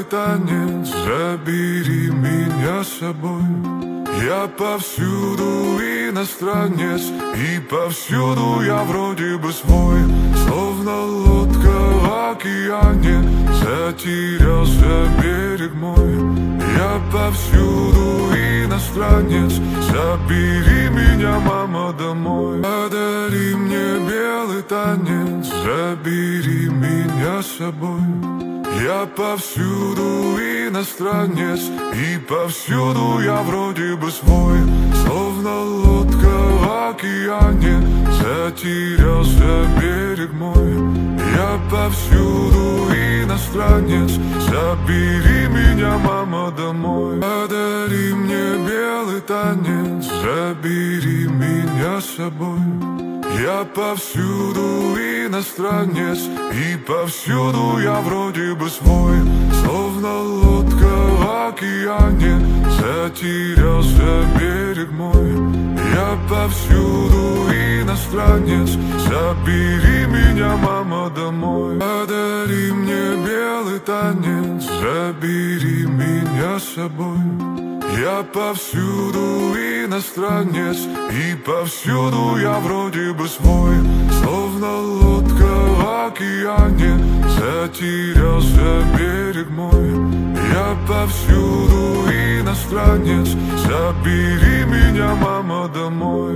танец, забери меня с собой. Я повсюду иностранец, и повсюду я вроде бы свой. Словно лодка в океане, затерялся берег мой. Я повсюду иностранец, забери меня, мама, домой. Подари мне белый танец, забери меня с собой. Я повсюду иностранец, и повсюду я вроде бы свой. Словно лодка в океане, затерялся берег мой. Я повсюду иностранец, забери меня, мама, домой. Подари мне белый танец, забери меня с собой. Я повсюду иностранец, и повсюду я вроде бы свой. Словно лодка в океане, затерялся берег мой. Я повсюду иностранец, забери меня, мама, домой. Подари мне белый танец, забери меня с собой. Я повсюду иностранец, и повсюду я вроде бы свой. Словно лодка в океане, затерялся берег мой. Я повсюду иностранец, забери меня, мама, домой.